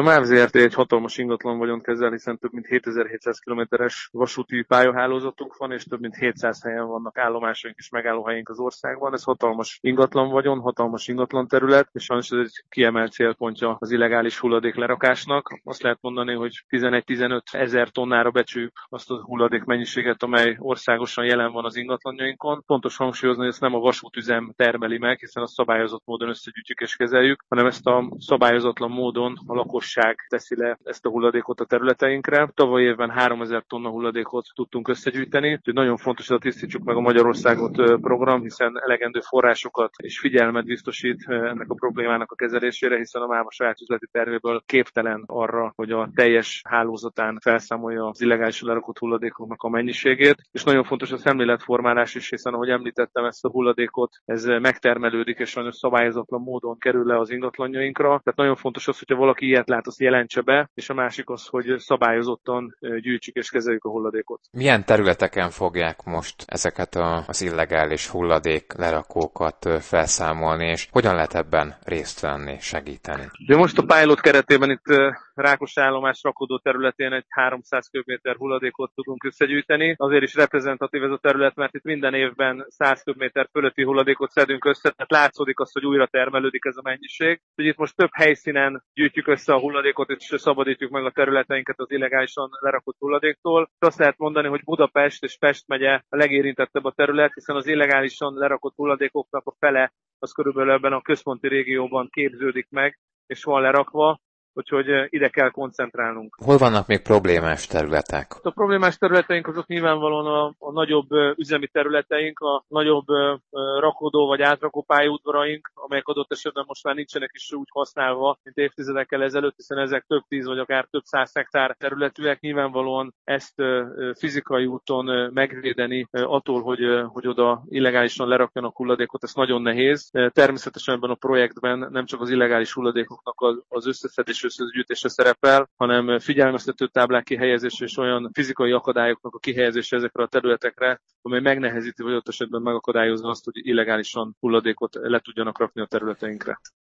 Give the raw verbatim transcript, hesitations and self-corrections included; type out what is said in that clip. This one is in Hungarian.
A MÁV zé er té egy hatalmas ingatlan vagyont kezel, hiszen több mint hétezer-hétszáz kilométeres vasúti pályahálózatunk van, és több mint hétszáz helyen vannak állomásaink és megállóhelyeink az országban. Ez hatalmas ingatlan vagyon, hatalmas ingatlan terület, és sajnos ez egy kiemelt célpontja az illegális hulladék lerakásnak. Azt lehet mondani, hogy tizenegy-tizenöt ezer tonnára becsüljük azt a hulladék mennyiséget, amely országosan jelen van az ingatlanjainkon. Fontos hangsúlyozni, hogy ezt nem a vasútüzem termeli meg, hiszen a szabályozott módon összegyűjtjük és kezeljük, hanem ezt a szabályozatlan módon a lakosság teszi le ezt a hulladékot a területeinkre. Tavaly évben háromezer tonna hulladékot tudtunk összegyűjteni, úgyhogy nagyon fontos, hogy a Tisztítsuk meg a Magyarországot program, hiszen elegendő forrásokat és figyelmet biztosít ennek a problémának a kezelésére, hiszen a MÁV a saját üzleti tervéből képtelen arra, hogy a teljes hálózatán felszámolja az illegálisan lerakott hulladékoknak a mennyiségét. És nagyon fontos a szemléletformálás is, hiszen ahogy említettem, ezt a hulladékot, ez megtermelődik, és sajnos szabályozatlan módon kerül le az ingatlanjainkra. Tehát nagyon fontos az, hogyha valaki ilyet lát, azt jelentse be, és a másik az, hogy szabályozottan gyűjtsük és kezeljük a hulladékot. Milyen területeken fogják most ezeket a, az illegális hulladék lerakókat felszámolni, és hogyan lehet ebben részt venni, segíteni? De most a pilot keretében itt Rákosállomás rakodó területén egy háromszáz köbméter hulladékot tudunk összegyűjteni. Azért is reprezentatív ez a terület, mert itt minden évben száz köbméter fölötti hulladékot szedünk össze, tehát látszódik az, hogy újra termelődik ez a mennyiség. Úgyhogy itt most több helyszínen gyűjtjük össze a hulladékot, és szabadítjuk meg a területeinket az illegálisan lerakott hulladéktól. Azt lehet mondani, hogy Budapest és Pest megye a legérintettebb a terület, hiszen az illegálisan lerakott hulladékoknak a fele az körülbelül ebben a központi régióban képződik meg, és van lerakva. Úgyhogy ide kell koncentrálnunk. Hol vannak még problémás területek? A problémás területeink azok nyilvánvalóan a, a nagyobb üzemi területeink, a nagyobb rakodó vagy átrakó pályaudvaraink, amelyek adott esetben most már nincsenek is úgy használva, mint évtizedekkel ezelőtt, hiszen ezek több tíz vagy akár több száz hektár területűek. Nyilvánvalóan ezt fizikai úton megvédeni attól, hogy, hogy oda illegálisan lerakjanak hulladékot, ez nagyon nehéz. Természetesen ebben a projektben nem csak az illegális hulladékoknak az összeszedés összegyűjtése szerepel, hanem figyelmeztető táblák kihelyezése és olyan fizikai akadályoknak a kihelyezése ezekre a területekre, amely megnehezíti vagy ott esetben megakadályozza azt, hogy illegálisan hulladékot le tudjanak rakni a területeinkre.